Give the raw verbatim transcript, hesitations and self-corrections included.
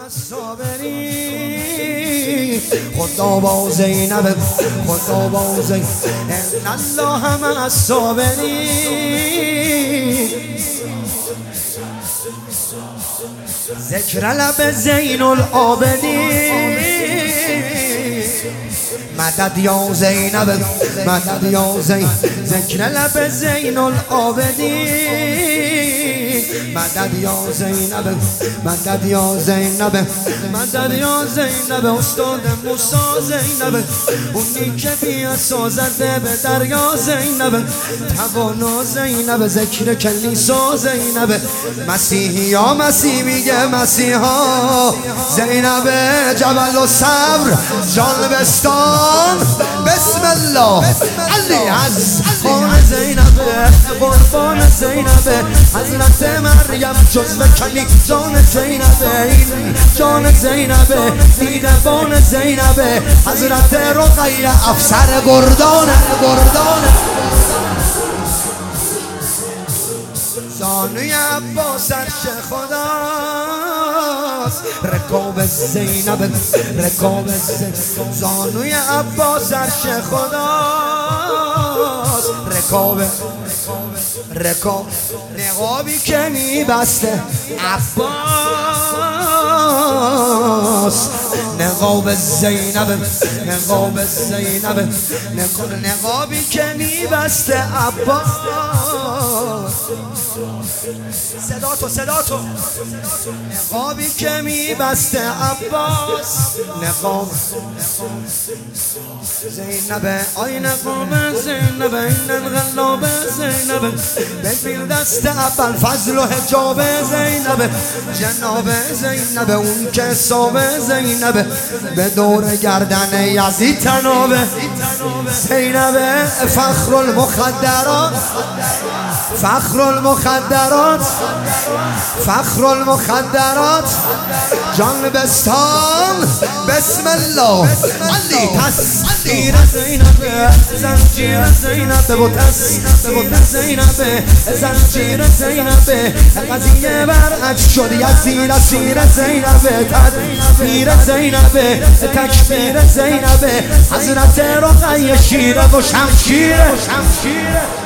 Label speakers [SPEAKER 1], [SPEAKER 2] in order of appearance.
[SPEAKER 1] الصابرین خدا با زینب خدا با زینب ان الله مع الصابرین ذکر لب زین العابدین مدد یا زینب مدد یا زین ذکر لب زین العابدین مدد یا زینب مدد یا زینب مدد یا زینب استاد موسی زینب اونی که بیا سازده به دریا زینب توانا زینب ذکر کلیسا زینب مسیحی یا مسیح میگه مسیحا زینب جبل و صبر جان بستان بسم الله علی از خان زینب قربان زینب حضرت مریم جزو کلی جان زینب جان زینب دیدبان زینب حضرت رقیه افسر گردان گردان زانوی عباس عرش خداست رکاب زینب رکاب زینب زانوی عباس عرش خداست رکاب رکاب نقابی که میبسته عباس نقاب زینب نقاب زینب نقابی که میبسته عباس صدا تو صدا تو نقابی که میبسته عباس نقاب زینب آی نقاب زینب این انقلاب زینب ببین دست اول فضل و حجاب زینب جناب زینب اون که صاب زینب به دور گردن یزید تنابه زینب فخر المخدرات فخر المخدرات فخر المخدرات جان بستان بسم الله علی تسخیر زینب زنجیر زینب و تسخیر زینب زنجیر زینب قضیه برعکس شد یزید اسیر زینب تدبیر زینب تکبیر زینب حضرت رقیه شیره و شمشیره